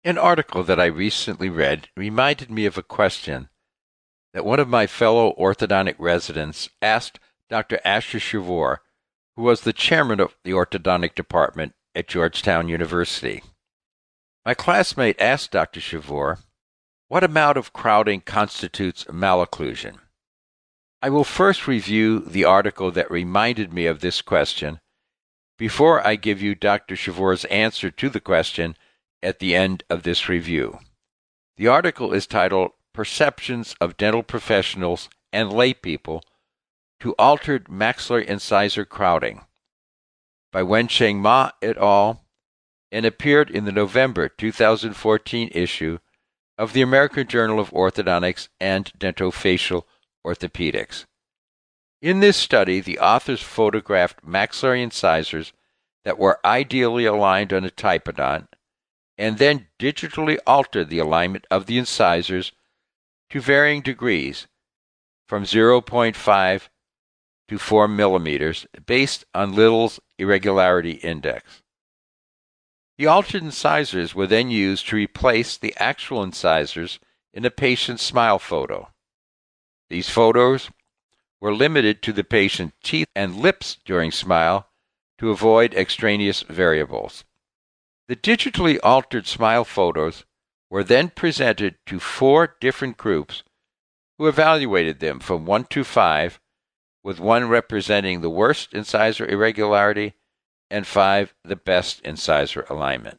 An article that I recently read reminded me of a question that one of my fellow orthodontic residents asked Dr. Asher Shavor, who was the chairman of the orthodontic department at Georgetown University. My classmate asked Dr. Shavor, what amount of crowding constitutes malocclusion? I will first review the article that reminded me of this question before I give you Dr. Shavor's answer to the question at the end of this review. The article is titled Perceptions of Dental Professionals and Laypeople to Altered Maxillary Incisor Crowding by Wensheng Ma et al. And appeared in the November 2014 issue of the American Journal of Orthodontics and Dentofacial Orthopedics. In this study, the authors photographed maxillary incisors that were ideally aligned on a typodont and then digitally altered the alignment of the incisors to varying degrees from 0.5 to 4 millimeters based on Little's Irregularity Index. The altered incisors were then used to replace the actual incisors in a patient's smile photo. These photos were limited to the patient's teeth and lips during smile to avoid extraneous variables. The digitally altered smile photos were then presented to 4 different groups who evaluated them from 1 to 5, with 1 representing the worst incisor irregularity and 5 the best incisor alignment.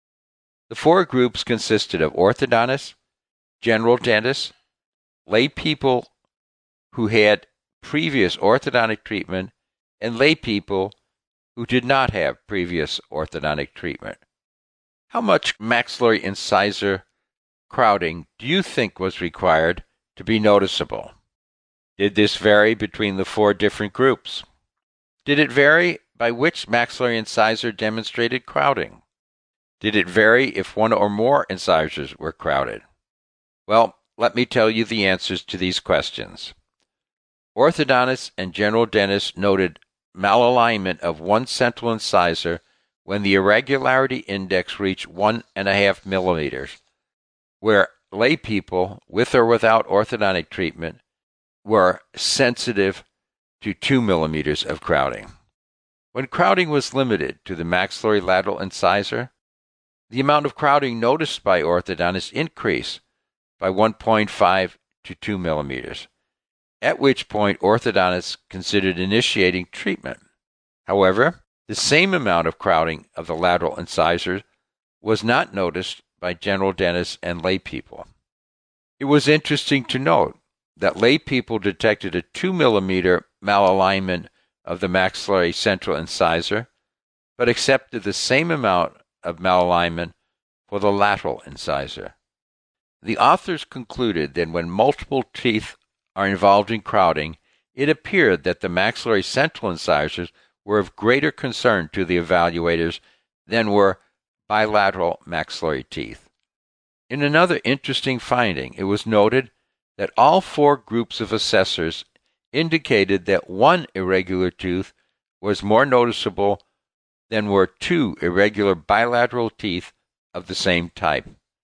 The 4 groups consisted of orthodontists, general dentists, lay people who had previous orthodontic treatment, and lay people who did not have previous orthodontic treatment. How much maxillary incisor crowding do you think was required to be noticeable? Did this vary between the 4 different groups? Did it vary by which maxillary incisor demonstrated crowding? Did it vary if 1 or more incisors were crowded? Well, let me tell you the answers to these questions. Orthodontists and general dentists noted malalignment of 1 central incisor when the irregularity index reached 1.5 millimeters, where lay people, with or without orthodontic treatment, were sensitive to 2 millimeters of crowding. When crowding was limited to the maxillary lateral incisor, the amount of crowding noticed by orthodontists increased by 1.5 to 2 millimeters, at which point orthodontists considered initiating treatment. However, the same amount of crowding of the lateral incisors was not noticed by general dentists and lay people. It was interesting to note that lay people detected a 2 millimeter malalignment of the maxillary central incisor, but accepted the same amount of malalignment for the lateral incisor. The authors concluded that when multiple teeth are involved in crowding, it appeared that the maxillary central incisors were of greater concern to the evaluators than were bilateral maxillary teeth. In another interesting finding, it was noted that all 4 groups of assessors indicated that 1 irregular tooth was more noticeable than were 2 irregular bilateral teeth of the same type.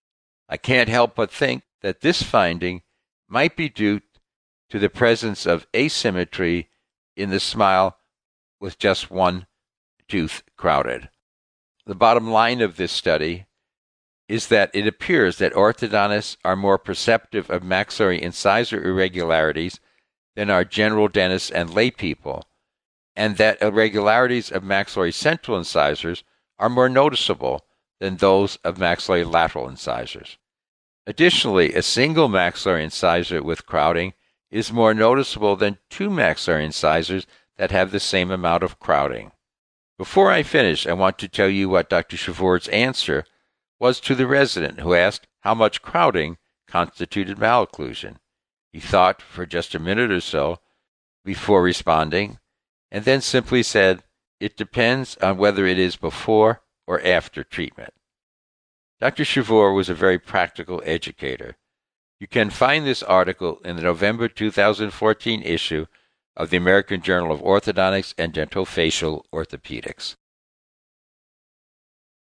I can't help but think that this finding might be due to the presence of asymmetry in the smile with just 1 tooth crowded. The bottom line of this study is that it appears that orthodontists are more perceptive of maxillary incisor irregularities than are general dentists and lay people, and that irregularities of maxillary central incisors are more noticeable than those of maxillary lateral incisors. Additionally, a single maxillary incisor with crowding is more noticeable than 2 maxillary incisors that have the same amount of crowding. Before I finish, I want to tell you what Dr. Shavor's answer was to the resident who asked how much crowding constituted malocclusion. He thought for just a minute or so before responding, and then simply said, "It depends on whether it is before or after treatment." Dr. Shavor was a very practical educator. You can find this article in the November 2014 issue of the American Journal of Orthodontics and Dentofacial Orthopedics.